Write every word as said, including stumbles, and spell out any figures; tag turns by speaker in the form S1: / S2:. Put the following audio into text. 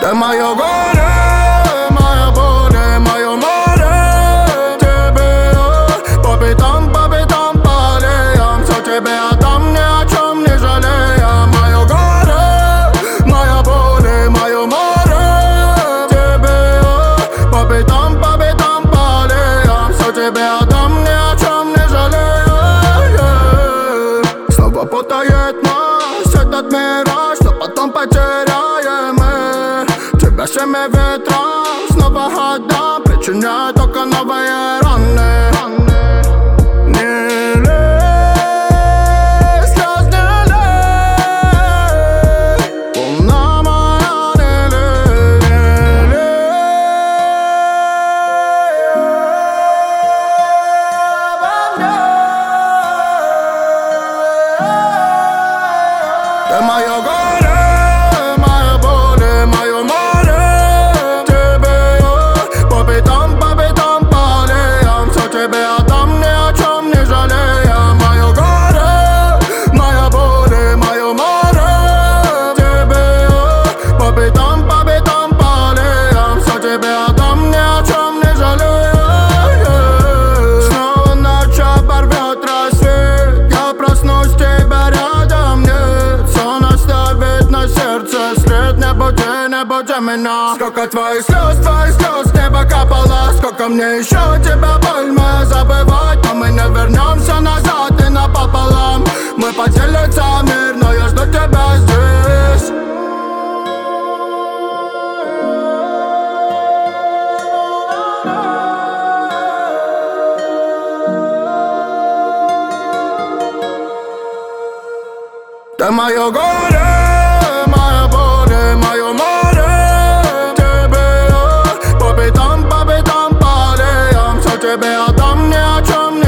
S1: Ты моё горе, моя боль, моё море. Тебе я по пятам, по пятам, по аллеям. Всё тебе отдам, ни о чем не жалея. Моё горе, моя боль, моё море. Тебе я по пятам, по пятам, по аллеям. Всё тебе отдам, ни о чем не жалея. Снова путает нас этот мираж, что потом потеряем мы. Тебя всеми ветрам снова отдам, причиняя только новые раны. Не лей, слез не лей, луна моя, не лей, не лей обо мне. Ты моё горе, моя боль, моё море. Тебе я по пятам, по пятам, по аллеям. Всё тебе отдам, ни о чем не жалея. Моё горе, моя боль, моё море. Тебе я по пятам, по пятам, по аллеям. Всё тебе отдам, ни о чем не жалея. Снова ночь оборвёт рассвет. Я проснусь, тебя рядом нет. Сон оставит на сердце след. Не буди, не буди меня. Сколько твоих слез, твоих слез небо капало. Сколько мне еще тебя больно забывать. Но мы не вернемся назад и напополам. Мы поделятся мир, но я жду тебя здесь. Ты моё горе, моя боль, моё море. Тебе я по пятам, по пятам, по аллеям. Всё тебе отдам, ни о чем не